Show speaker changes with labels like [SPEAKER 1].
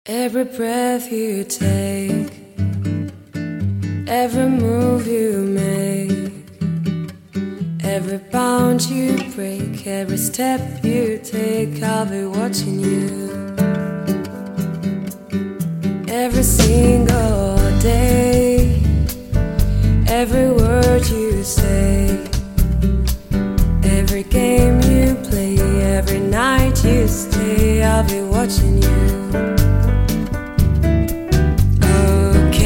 [SPEAKER 1] Every breath you take, every move you make, every bound you break, every step you take, I'll be watching you. Every single day, every word you say, every game you play, every night you stay, I'll be watching you.